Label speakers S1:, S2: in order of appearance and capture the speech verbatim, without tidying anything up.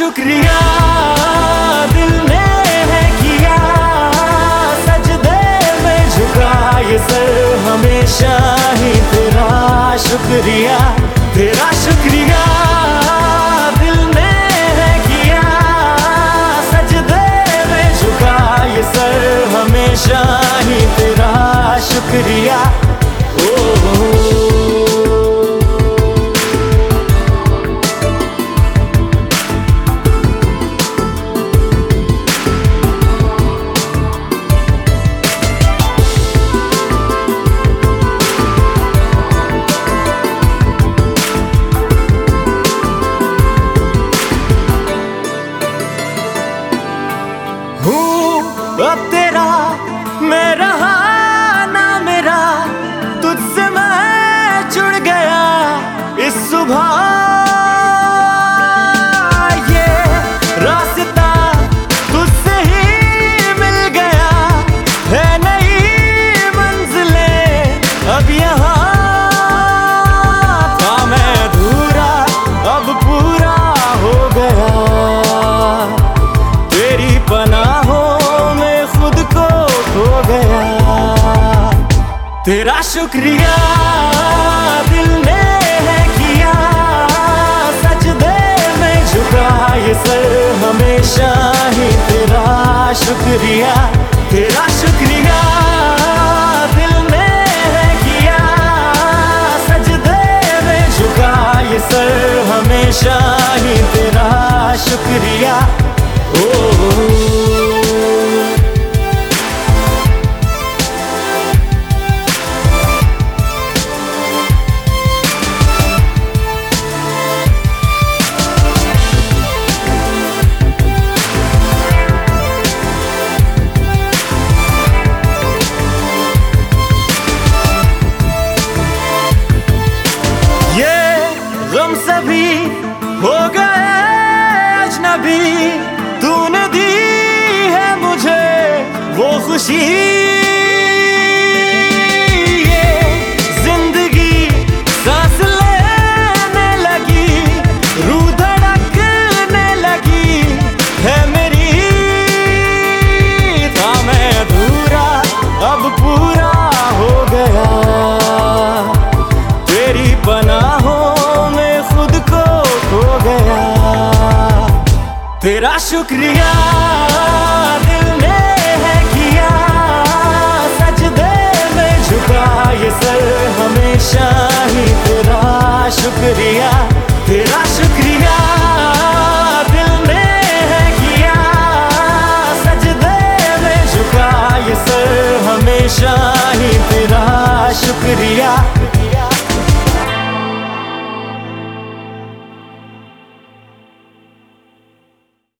S1: शुक्रिया दिल ने है किया, सजदे में झुका ये सर हमेशा ही तेरा शुक्रिया, तेरा शुक्रिया दिल ने है किया, सजदे में झुका ये सर हमेशा ही तेरा शुक्रिया। ओ अब तेरा मैं रहा ना मेरा, तुझसे मैं जुड़ गया इस सुबह, ये रास्ता तुझसे ही मिल गया है, नई मंजिलें अब यहाँ, था मैं अधूरा अब पूरा हो गया, तेरी पनाहों हो गया, तेरा शुक्रिया दिल ने है किया, सजदे में झुका ये सर हमेशा ही तेरा शुक्रिया, तेरा शुक्रिया दिल ने है किया, सजदे में झुका ये सर हमेशा ही तेरा शुक्रिया। ओ गम सभी हो गए अजनबी, तूने दी है मुझे वो खुशी, ये जिंदगी सांस लेने लगी, रूह धड़कने लगी है मेरी, था मैं अधूरा अब पूरा हो गया, तेरी पनाहों तेरा शुक्रिया